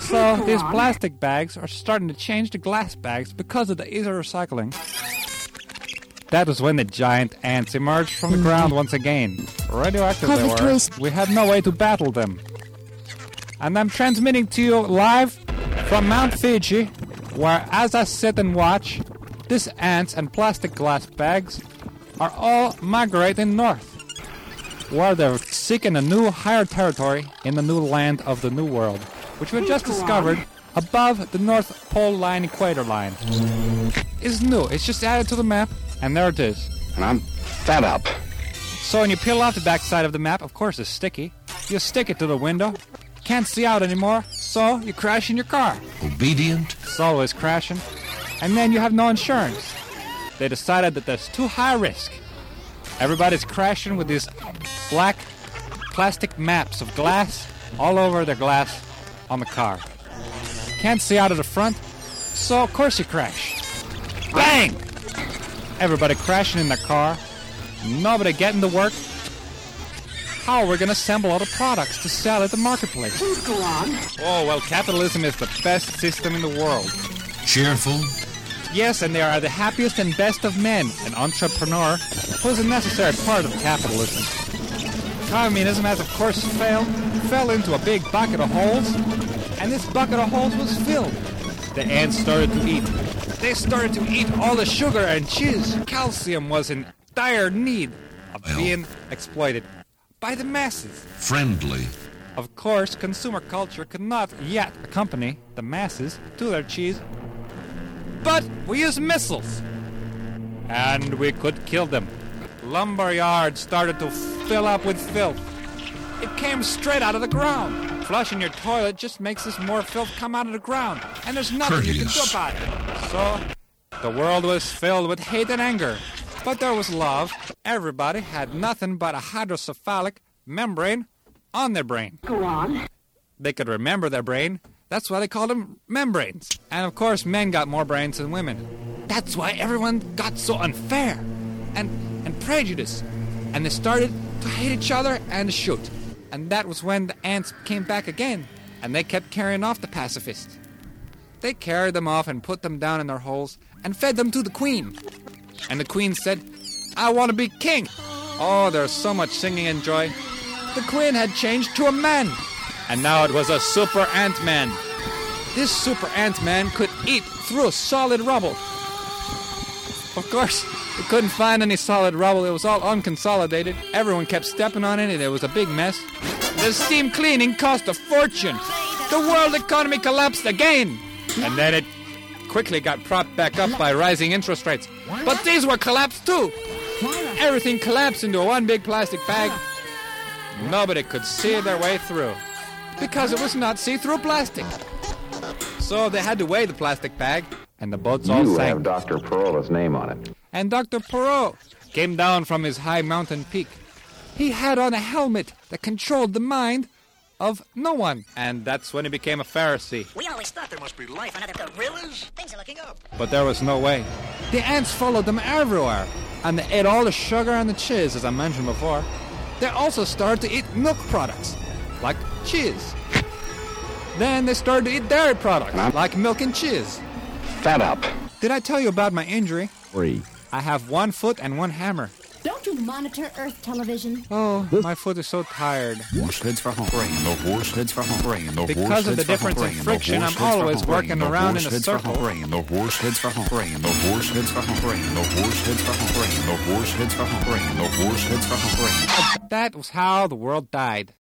So these plastic bags are starting to change to glass bags because of the easy recycling. That was when the giant ants emerged from the ground once again. Radioactive they were. We had no way to battle them. And I'm transmitting to you live from Mount Fiji, where as I sit and watch, these ants and plastic glass bags are all migrating north, where they're seeking a new higher territory in the new land of the New World, which we just discovered above the North Pole line equator line. It's new, it's just added to the map, and there it is. And I'm fed up. So when you peel off the back side of the map, of course it's sticky. You stick it to the window, can't see out anymore, so you crash in your car. Obedient? It's always crashing. And then you have no insurance. They decided that there's too high risk. Everybody's crashing with these black plastic maps of glass all over their glass on the car. Can't see out of the front, so of course you crash. Bang! Everybody crashing in their car. Nobody getting to work. How are we going to assemble all the products to sell at the marketplace? Please go on. Oh, well, capitalism is the best system in the world. Cheerful? Yes, and they are the happiest and best of men. An entrepreneur who is a necessary part of capitalism. Communism has, of course, fell into a big bucket of holes, and this bucket of holes was filled. The ants started to eat. They started to eat all the sugar and cheese. Calcium was in dire need of being exploited by the masses. Friendly? Of course, consumer culture could not yet accompany the masses to their cheese. But we used missiles, and we could kill them. Lumber yards started to fill up with filth. It came straight out of the ground. Flushing your toilet just makes this more filth come out of the ground, and there's nothing you can do about it. So, the world was filled with hate and anger, but there was love. Everybody had nothing but a hydrocephalic membrane on their brain. Go on. They could remember their brain. That's why they called them membranes. And of course, men got more brains than women. That's why everyone got so unfair and prejudiced. And they started to hate each other and to shoot. And that was when the ants came back again. And they kept carrying off the pacifists. They carried them off and put them down in their holes and fed them to the queen. And the queen said, "I want to be king." Oh, there's so much singing and joy. The queen had changed to a man. And now it was a super ant-man. This super ant-man could eat through solid rubble. Of course, it couldn't find any solid rubble. It was all unconsolidated. Everyone kept stepping on it, and it was a big mess. The steam cleaning cost a fortune. The world economy collapsed again. And then it quickly got propped back up by rising interest rates. But these were collapsed too. Everything collapsed into one big plastic bag. Nobody could see their way through, because it was not see-through plastic. So they had to weigh the plastic bag, and the boats all sank. You have Dr. Perola's name on it. And Dr. Perot came down from his high mountain peak. He had on a helmet that controlled the mind of no one. And that's when he became a Pharisee. We always thought there must be life on other gorillas. Things are looking up. But there was no way. The ants followed them everywhere, and they ate all the sugar and the cheese, as I mentioned before. They also started to eat milk products, like cheese. Then they started to eat dairy products, like milk and cheese. Fed up. Did I tell you about my injury? 3. I have 1 foot and 1 hammer. Don't you monitor Earth television? Oh, my foot is so tired. Horse heads for home. Brain. No horse heads for home. Brain. No Because of the difference in friction, I'm always working around in a circle. Brain. No horse heads for home. Brain. No horse heads for home. Brain. No horse heads for home. Brain. No horse heads for home. Brain. No horse heads for home. Brain. That was how the world died.